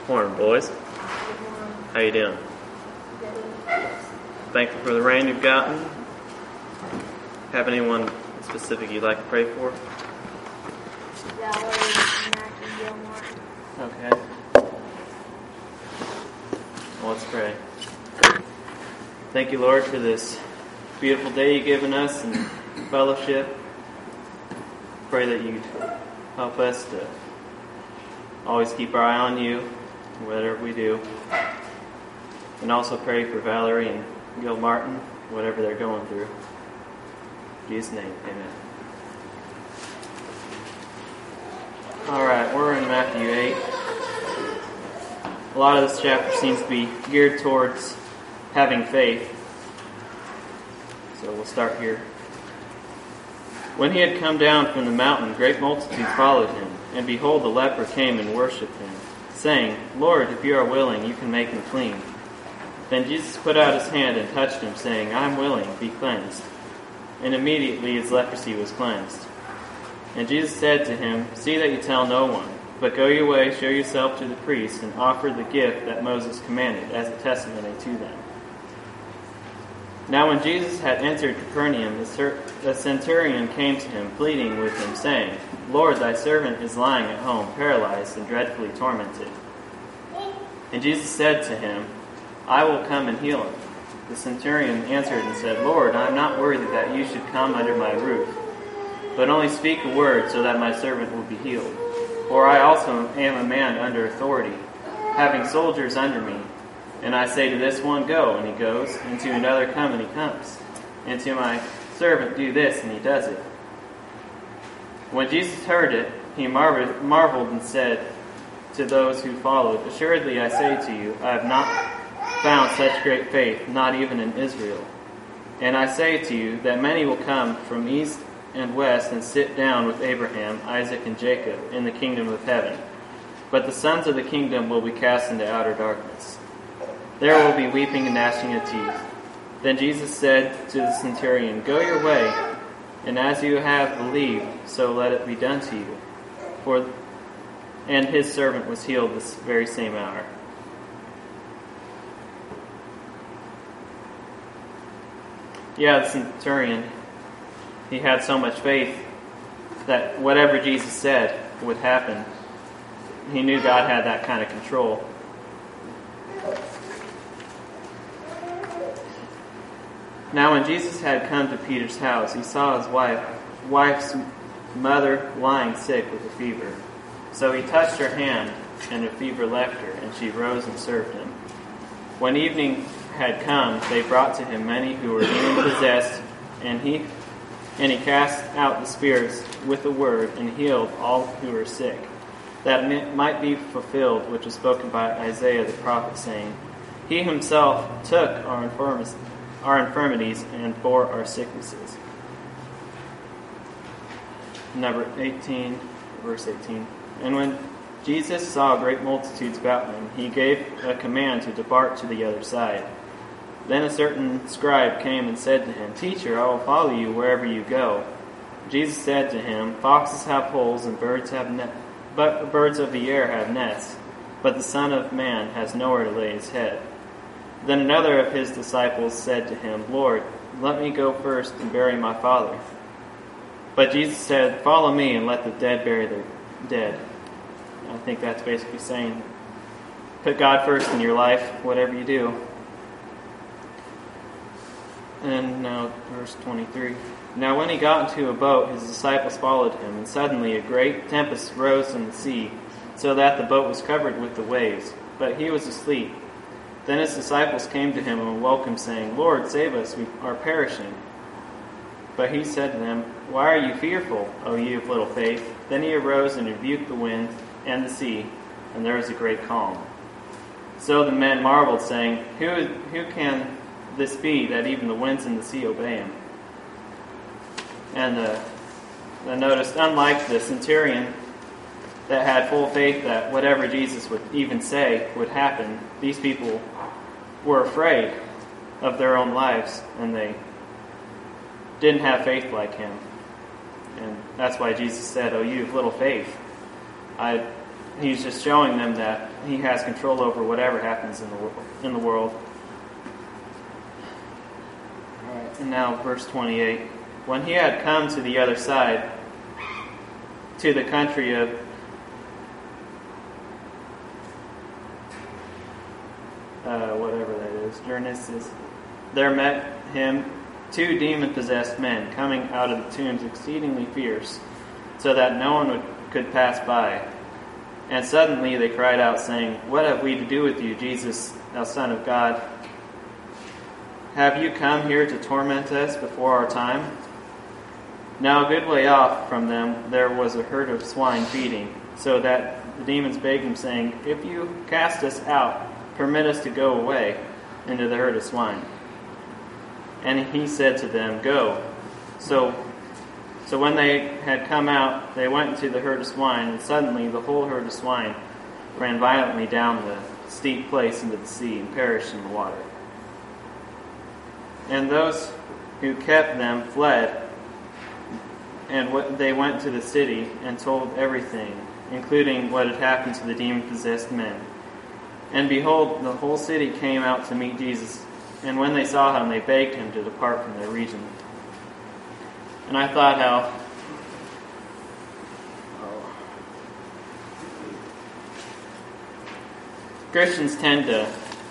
Morning, boys. How you doing? Thankful for the rain you've gotten? Have anyone specific you'd like to pray for? Okay. Well, let's pray. Thank you, Lord, for this beautiful day you've given us and fellowship. Pray that you'd help us to always keep our eye on you, whatever we do. And also pray for Valerie and Gil Martin, whatever they're going through. In Jesus' name, amen. Alright, we're in Matthew 8. A lot of this chapter seems to be geared towards having faith. So we'll start here. When he had come down from the mountain, great multitudes followed him. And behold, the leper came and worshipped him, saying, Lord, if you are willing, you can make me clean. Then Jesus put out his hand and touched him, saying, I am willing, be cleansed. And immediately his leprosy was cleansed. And Jesus said to him, See that you tell no one, but go your way, show yourself to the priests, and offer the gift that Moses commanded as a testimony to them. Now when Jesus had entered Capernaum, the centurion came to him, pleading with him, saying, Lord, thy servant is lying at home, paralyzed and dreadfully tormented. And Jesus said to him, I will come and heal him. The centurion answered and said, Lord, I am not worthy that you should come under my roof, but only speak a word so that my servant will be healed. For I also am a man under authority, having soldiers under me. And I say to this one, Go, and he goes, and to another, Come, and he comes. And to my servant, Do this, and he does it. When Jesus heard it, he marveled and said to those who followed, Assuredly I say to you, I have not found such great faith, not even in Israel. And I say to you that many will come from east and west and sit down with Abraham, Isaac, and Jacob in the kingdom of heaven. But the sons of the kingdom will be cast into outer darkness. There will be weeping and gnashing of teeth. Then Jesus said to the centurion, Go your way, and as you have believed, so let it be done to you. And his servant was healed this very same hour. Yeah, the centurion, he had so much faith that whatever Jesus said would happen. He knew God had that kind of control. Now when Jesus had come to Peter's house, he saw his wife's mother lying sick with a fever. So he touched her hand, and the fever left her, and she rose and served him. When evening had come, they brought to him many who were demon-possessed, and he cast out the spirits with a word, and healed all who were sick, that might be fulfilled which was spoken by Isaiah the prophet, saying, He himself took our infirmities and bore our sicknesses. Number 18, verse 18. And when Jesus saw great multitudes about him, he gave a command to depart to the other side. Then a certain scribe came and said to him, Teacher, I will follow you wherever you go. Jesus said to him, Foxes have holes and birds of the air have nests, but the Son of Man has nowhere to lay his head. Then another of his disciples said to him, Lord, let me go first and bury my father. But Jesus said, Follow me and let the dead bury their dead. I think that's basically saying, put God first in your life, whatever you do. And now, verse 23. Now when he got into a boat, his disciples followed him, and suddenly a great tempest rose in the sea, so that the boat was covered with the waves. But he was asleep. Then his disciples came to him and woke him, saying, Lord, save us, we are perishing. But he said to them, Why are you fearful, O ye of little faith? Then he arose and rebuked the wind and the sea, and there was a great calm. So the men marveled, saying, Who can this be, that even the winds and the sea obey him? And notice, unlike the centurion that had full faith that whatever Jesus would even say would happen, these people were afraid of their own lives, and they didn't have faith like him. And that's why Jesus said, "Oh, you have little faith." He's just showing them that he has control over whatever happens in the world. All right, and now verse 28. When he had come to the other side, to the country of whatever that is, Gernesis, there met him 2 demon-possessed men coming out of the tombs exceedingly fierce, so that no one could pass by. And suddenly they cried out, saying, What have we to do with you, Jesus, thou Son of God? Have you come here to torment us before our time? Now a good way off from them there was a herd of swine feeding, so that the demons begged him, saying, If you cast us out, permit us to go away into the herd of swine. And he said to them, Go. So when they had come out, they went into the herd of swine, and suddenly the whole herd of swine ran violently down the steep place into the sea and perished in the water. And those who kept them fled, and they went to the city and told everything, including what had happened to the demon-possessed men. And behold, the whole city came out to meet Jesus, and when they saw him, they begged him to depart from their region. And I thought how Christians tend to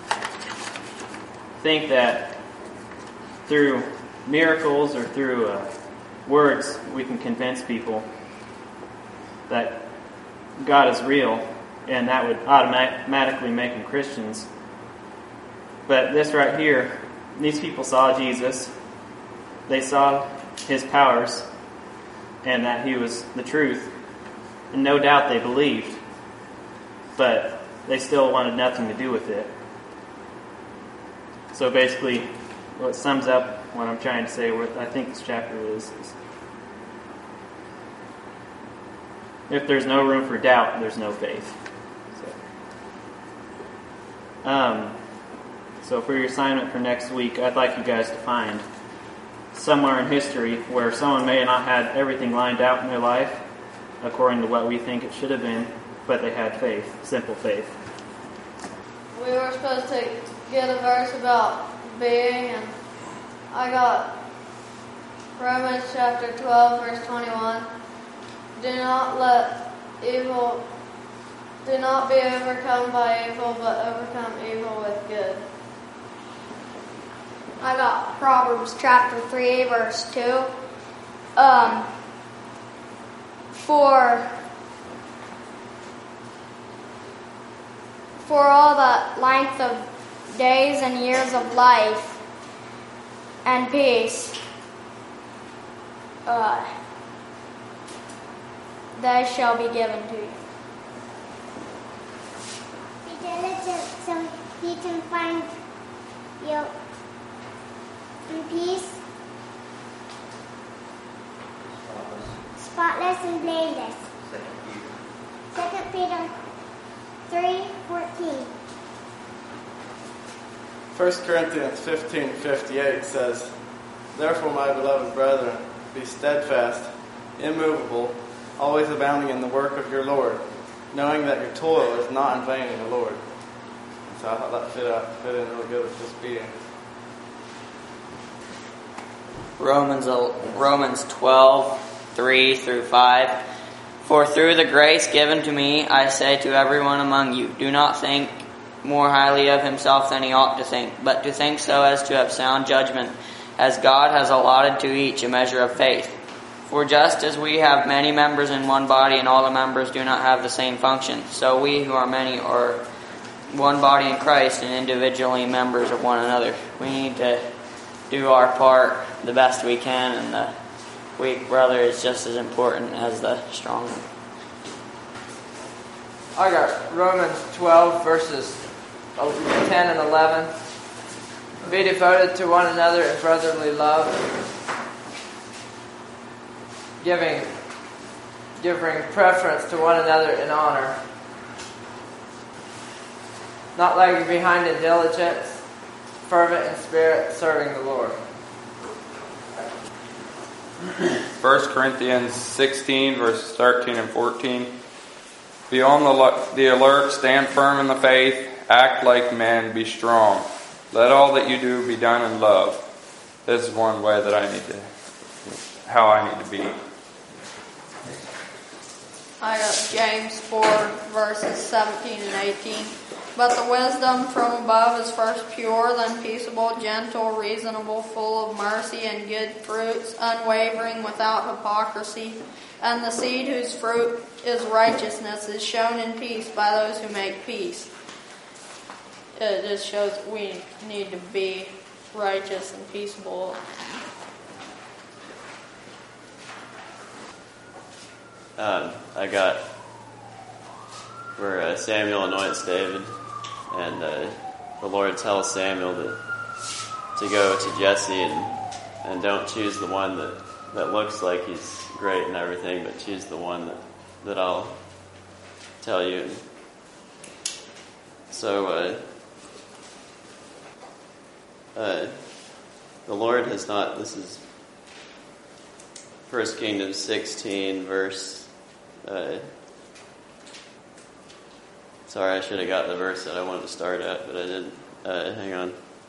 think that through miracles or through words we can convince people that God is real, and that would automatically make them Christians. But this right here, these people saw Jesus, they saw his powers, and that he was the truth, and no doubt they believed, but they still wanted nothing to do with it. So basically, what sums up what I'm trying to say, what I think this chapter is if there's no room for doubt, there's no faith. So for your assignment for next week, I'd like you guys to find somewhere in history where someone may not have everything lined out in their life according to what we think it should have been, but they had faith, simple faith. We were supposed to get a verse about being, and I got Romans chapter 12, verse 21. Do not be overcome by evil, but overcome evil with good. I got Proverbs chapter 3, verse 2. For all the length of days and years of life and peace, they shall be given to you. Be diligent so you can find you in peace, spotless and blameless. 2 Peter 3:14. 1 Corinthians 15:58 says, Therefore, my beloved brethren, be steadfast, immovable, always abounding in the work of your Lord, knowing that your toil is not in vain in the Lord. So I thought that fit in really good with this being. Romans 12:3 through 5. For through the grace given to me, I say to everyone among you, do not think more highly of himself than he ought to think, but to think so as to have sound judgment, as God has allotted to each a measure of faith. For just as we have many members in one body, and all the members do not have the same function, so we who are many are one body in Christ, and individually members of one another. We need to do our part the best we can, and the weak brother is just as important as the strong one. I got Romans 12 verses 10 and 11. Be devoted to one another in brotherly love, giving preference to one another in honor, not lagging behind in diligence, fervent in spirit, serving the Lord. 1 Corinthians 16, verses 13 and 14. Be on the alert, stand firm in the faith, act like men, be strong. Let all that you do be done in love. This is one way that how I need to be. I got James 4, verses 17 and 18. But the wisdom from above is first pure, then peaceable, gentle, reasonable, full of mercy and good fruits, unwavering, without hypocrisy. And the seed whose fruit is righteousness is shown in peace by those who make peace. It just shows we need to be righteous and peaceable. I got where Samuel anoints David, and the Lord tells Samuel to go to Jesse and don't choose the one that looks like he's great and everything, but choose the one that I'll tell you. So the Lord has not. This is 1 Kings 16, verse. Sorry, I should have got the verse that I wanted to start at, but I didn't. Hang on.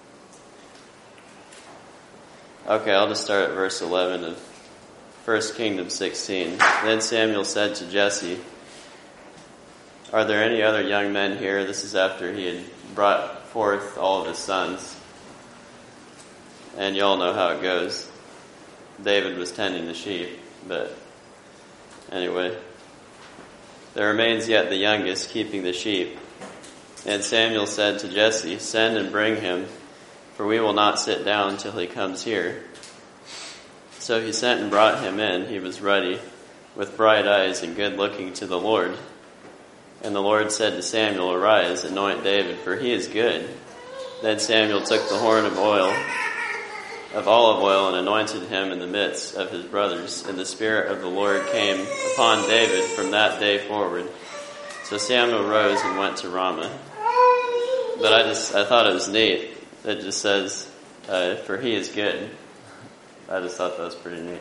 Okay, I'll just start at verse 11 of 1 Kings 16. Then Samuel said to Jesse, "Are there any other young men here?" This is after he had brought forth all of his sons. And you all know how it goes. David was tending the sheep, but anyway. There remains yet the youngest, keeping the sheep. And Samuel said to Jesse, "Send and bring him, for we will not sit down till he comes here." So he sent and brought him in. He was ruddy, with bright eyes and good looking to the Lord. And the Lord said to Samuel, "Arise, anoint David, for he is good." Then Samuel took the horn of olive oil, and anointed him in the midst of his brothers. And the Spirit of the Lord came upon David from that day forward. So Samuel rose and went to Ramah. But I thought it was neat. It just says, "For he is good." I just thought that was pretty neat.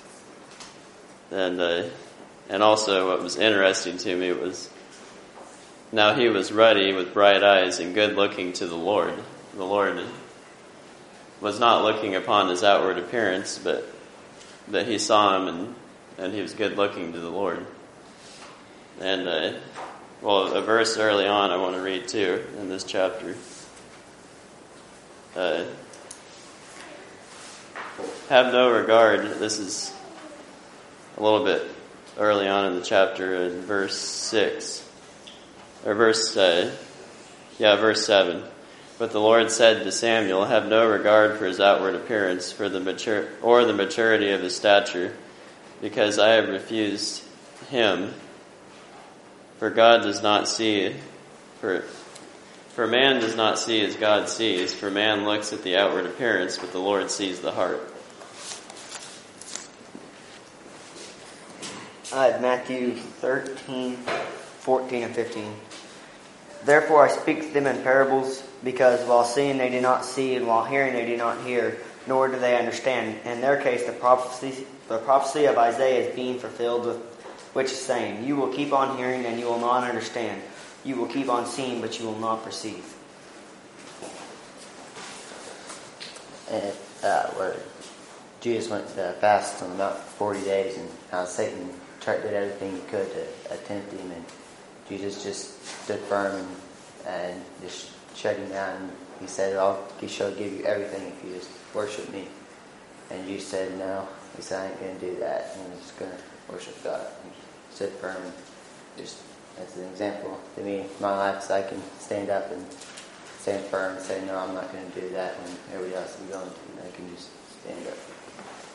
And also what was interesting to me was, now he was ruddy with bright eyes and good looking to the Lord. The Lord was not looking upon his outward appearance, but he saw him and he was good looking to the Lord. And a verse early on I want to read too in this chapter. Have no regard. This is a little bit early on in the chapter, in verse 6 or verse 7. But the Lord said to Samuel, "Have no regard for his outward appearance, for the maturity of his stature, because I have refused him. For God does not see, for man does not see as God sees. For man looks at the outward appearance, but the Lord sees the heart." Matthew 13, 14, and 15. Therefore I speak to them in parables, because while seeing they do not see, and while hearing they do not hear, nor do they understand. In their case the prophecy of Isaiah is being fulfilled, with which is saying, "You will keep on hearing, and you will not understand. You will keep on seeing, but you will not perceive." Where Jesus went to fast on about 40 days, and how Satan did everything he could to tempt him, and Jesus just stood firm and just shut him down. And he said, "He shall give you everything if you just worship me." And you said, "No." He said, "I ain't going to do that. I'm just going to worship God." And he stood firm. And just as an example to me, my life, so I can stand up and stand firm and say, "No, I'm not going to do that," when everybody else is going to. And I can just stand up.